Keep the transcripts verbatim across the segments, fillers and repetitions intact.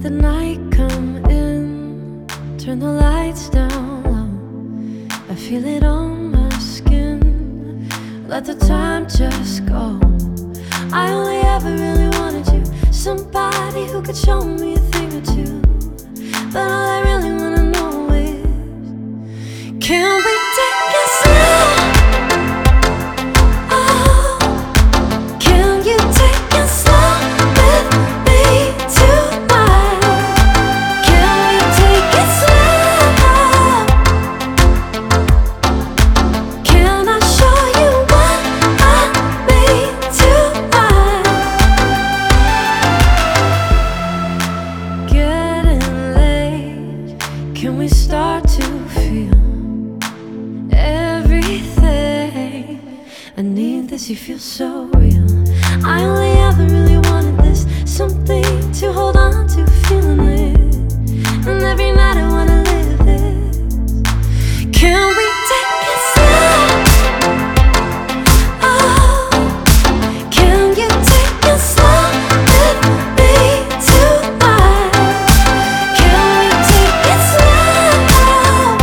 the night come in, turn the lights down low. I feel it on my skin, let the time just go. I only ever really wanted you, somebody who could show me a thing or two. But all I really wanna know is, can we take it slow? Oh, can you take it slow with me tonight? Can we take it slow? Can I show you what I mean tonight? Getting late, can we start to feel everything? I need this, you feel so real. I only ever really wanted this, something to hold on to, feeling it. And every night I wanna live this. Can we take it slow? Oh, can you take it slow with me tonight? Can we take it slow?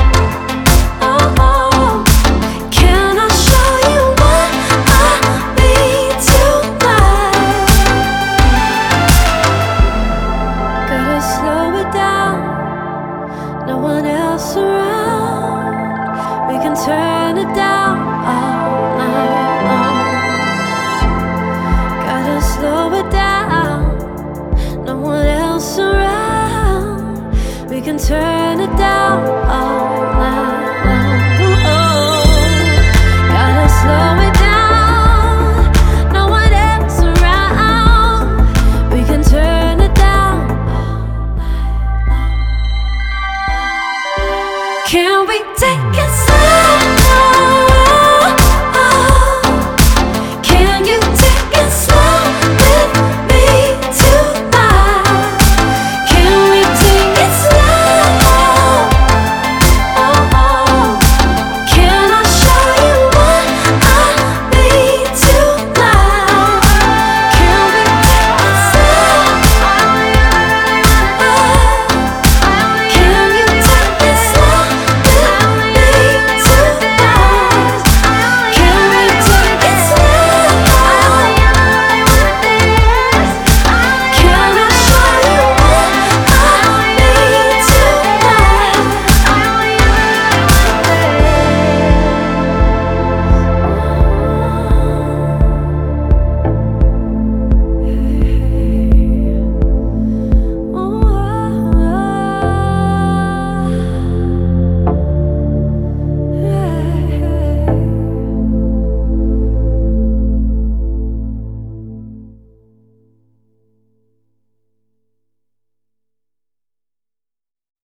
Oh, can I show you what I mean tonight? Gotta slow it down, no one else around. We can turn it down all night long. Gotta slow it down, no one else around. We can turn it down all night long. Oh, gotta slow it down, no one else around. We can turn it down all night long. Can we take it slow?